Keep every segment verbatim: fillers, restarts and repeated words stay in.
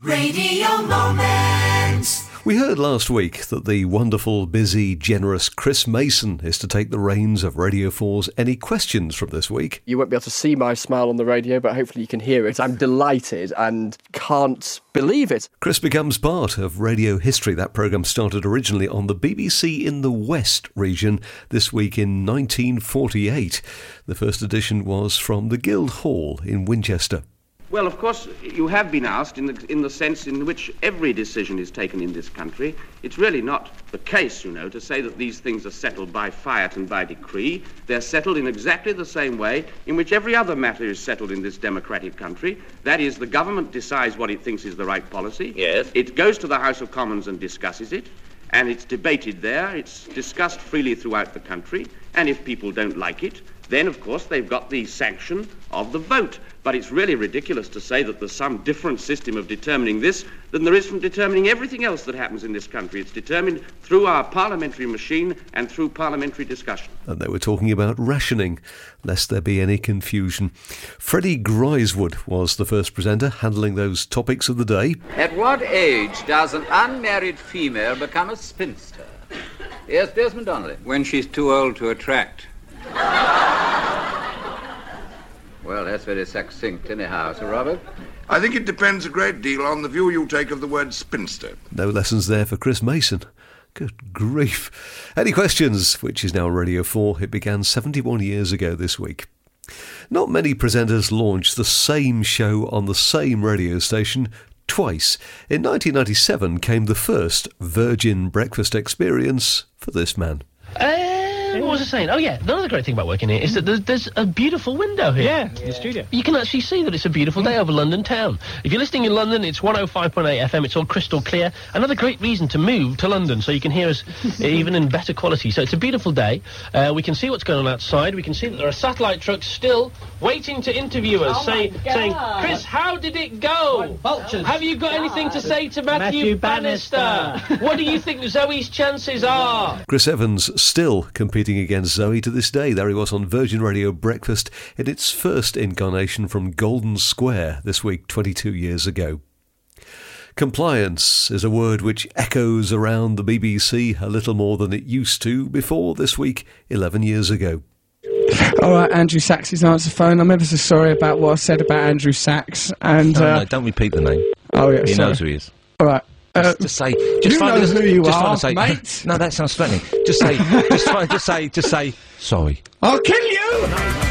Radio Moments. We heard last week that the wonderful, busy, generous Chris Mason is to take the reins of Radio four's Any Questions from this week. You won't be able to see my smile on the radio, but hopefully you can hear it. I'm delighted and can't believe it. Chris becomes part of radio history. That programme started originally on the B B C in the West region this week in nineteen forty-eight. The first edition was from the Guildhall in Winchester. Well, of course, you have been asked in the, in the sense in which every decision is taken in this country. It's really not the case, you know, to say that these things are settled by fiat and by decree. They're settled in exactly the same way in which every other matter is settled in this democratic country. That is, the government decides what it thinks is the right policy. Yes. It goes to the House of Commons and discusses it, and it's debated there. It's discussed freely throughout the country, and if people don't like it, then, of course, they've got the sanction of the vote. But it's really ridiculous to say that there's some different system of determining this than there is from determining everything else that happens in this country. It's determined through our parliamentary machine and through parliamentary discussion. And they were talking about rationing, lest there be any confusion. Freddie Griswood was the first presenter handling those topics of the day. At what age does an unmarried female become a spinster? Yes, Desmond Donnelly. When she's too old to attract. Well, that's very succinct anyhow, Sir Robert. I think it depends a great deal on the view you take of the word spinster. No lessons there for Chris Mason. Good grief. Any Questions, which is now Radio four. It began seventy-one years ago this week. Not many presenters launched the same show on the same radio station twice. In nineteen ninety-seven came the first Virgin Breakfast experience for this man. Uh, what was I saying? Oh, yeah, another great thing about working here is that there's, there's a beautiful window here. Yeah, the studio. You can actually see that it's a beautiful day over London town. If you're listening in London, it's one oh five point eight F M. It's all crystal clear. Another great reason to move to London so you can hear us even in better quality. So it's a beautiful day. Uh, we can see what's going on outside. We can see that there are satellite trucks still waiting to interview us, oh say, saying, Chris, how did it go? Vultures. Have you got God. anything to say to Matthew, Matthew Bannister? Bannister. What do you think Zoe's chances are? Chris Evans still competing against Zoe to this day. There he was on Virgin Radio Breakfast in its first incarnation from Golden Square this week, twenty-two years ago. Compliance is a word which echoes around the B B C a little more than it used to before this week, eleven years ago. All right, Andrew Sachs' answer phone. I'm ever so sorry about what I said about Andrew Sachs. And no, uh, no, don't repeat the name. Oh, yeah, He sorry. knows who he is. All right. Uh, Just, just say, just you find know just, who you just are, trying to say, mate. No, that sounds threatening. Just say, just try, just say, just say, sorry. I'll kill you!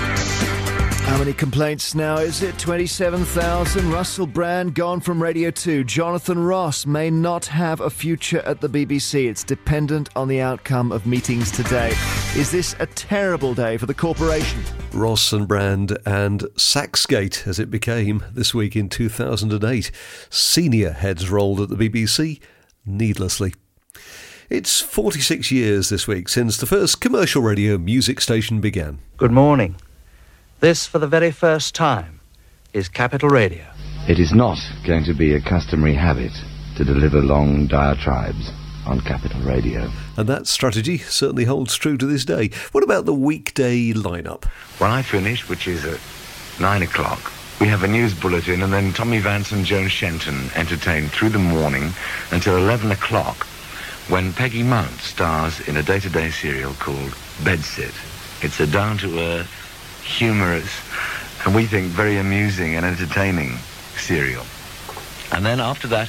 How many complaints now is it? twenty-seven thousand. Russell Brand gone from Radio two. Jonathan Ross may not have a future at the B B C. It's dependent on the outcome of meetings today. Is this a terrible day for the corporation? Ross and Brand and Saxgate, as it became this week in two thousand eight. Senior heads rolled at the B B C needlessly. It's forty-six years this week since the first commercial radio music station began. Good morning. This, for the very first time, is Capital Radio. It is not going to be a customary habit to deliver long diatribes on Capital Radio. And that strategy certainly holds true to this day. What about the weekday lineup? When I finish, which is at nine o'clock, we have a news bulletin, and then Tommy Vance and Joan Shenton entertain through the morning until eleven o'clock, when Peggy Mount stars in a day-to-day serial called Bedsit. It's a down-to-earth, humorous, and we think very amusing and entertaining serial. And then after that,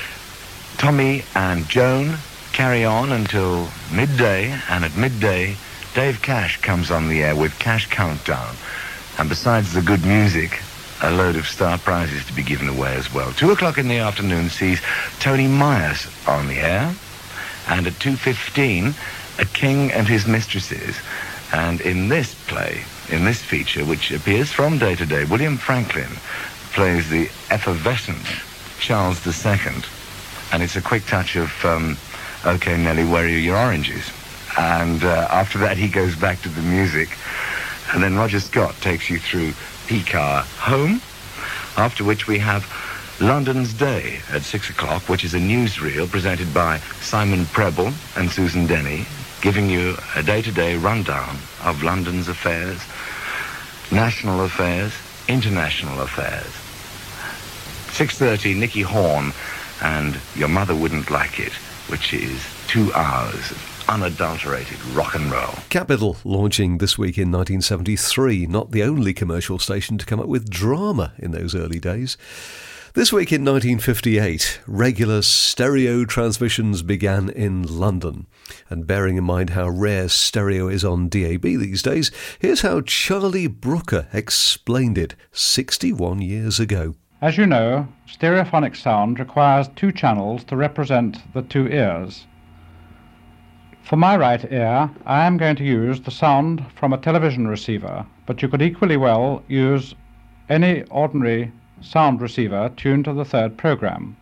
Tommy and Joan carry on until midday, and at midday, Dave Cash comes on the air with Cash Countdown. And besides the good music, a load of star prizes to be given away as well. Two o'clock in the afternoon sees Tony Myers on the air, and at two fifteen, A King and His Mistresses. And in this play, in this feature, which appears from day to day, William Franklin plays the effervescent Charles the Second. And it's a quick touch of, um, OK, Nellie, where are your oranges? And uh, after that, he goes back to the music. And then Roger Scott takes you through Peak Hour Home, after which we have London's Day at six o'clock, which is a newsreel presented by Simon Preble and Susan Denny, giving you a day-to-day rundown of London's affairs, national affairs, international affairs. six thirty, Nicky Horn, and Your Mother Wouldn't Like It, which is two hours of unadulterated rock and roll. Capital launching this week in nineteen seventy-three, not the only commercial station to come up with drama in those early days. This week in nineteen fifty-eight, regular stereo transmissions began in London. And bearing in mind how rare stereo is on D A B these days, here's how Charlie Brooker explained it sixty-one years ago. As you know, stereophonic sound requires two channels to represent the two ears. For my right ear, I am going to use the sound from a television receiver, but you could equally well use any ordinary sound receiver tuned to the third program.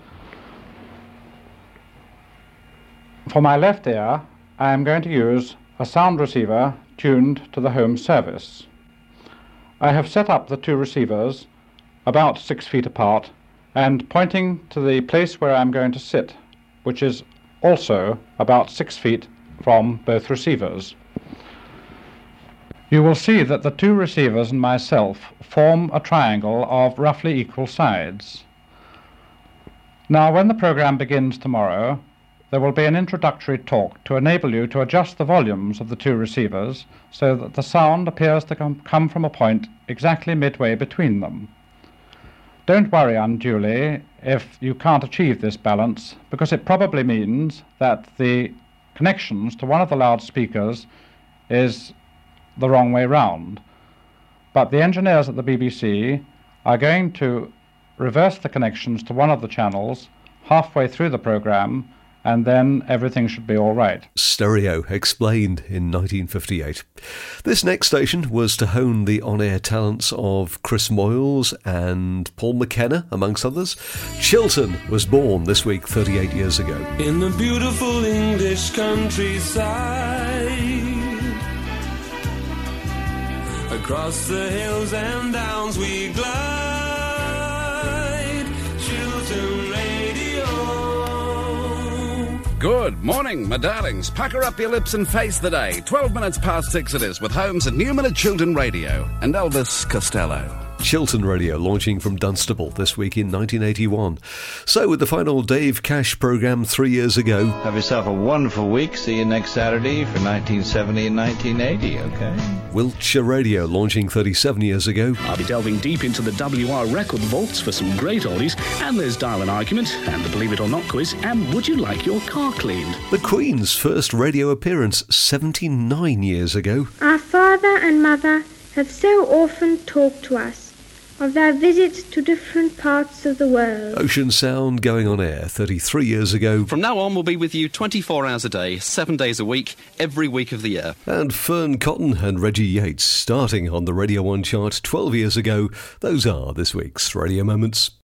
For my left ear, I am going to use a sound receiver tuned to the home service. I have set up the two receivers about six feet apart and pointing to the place where I'm going to sit, which is also about six feet from both receivers. You will see that the two receivers and myself form a triangle of roughly equal sides. Now, when the program begins tomorrow, there will be an introductory talk to enable you to adjust the volumes of the two receivers so that the sound appears to com- come from a point exactly midway between them. Don't worry unduly if you can't achieve this balance, because it probably means that the connections to one of the loudspeakers is the wrong way round. But the engineers at the B B C are going to reverse the connections to one of the channels halfway through the program, and then everything should be all right. Stereo explained in nineteen fifty-eight. This next station was to hone the on-air talents of Chris Moyles and Paul McKenna, amongst others. Chiltern was born this week thirty-eight years ago. In the beautiful English countryside, across the hills and downs we glide, Chiltern Radio. Good morning, my darlings. Pucker up your lips and face the day. Twelve minutes past six it is, with Holmes and Newman at Chiltern Radio and Elvis Costello. Chiltern Radio launching from Dunstable this week in nineteen eighty-one. So with the final Dave Cash programme three years ago. Have yourself a wonderful week. See you next Saturday for nineteen seventy and nineteen eighty, okay? Wiltshire Radio launching thirty-seven years ago. I'll be delving deep into the W R record vaults for some great oldies, and there's Dial an Argument, and the Believe It or Not quiz, and Would You Like Your Car Cleaned? The Queen's first radio appearance seventy-nine years ago. Our father and mother have so often talked to us of their visits to different parts of the world. Ocean Sound going on air thirty-three years ago. From now on, we'll be with you twenty-four hours a day, seven days a week, every week of the year. And Fern Cotton and Reggie Yates starting on the Radio one chart twelve years ago. Those are this week's Radio Moments.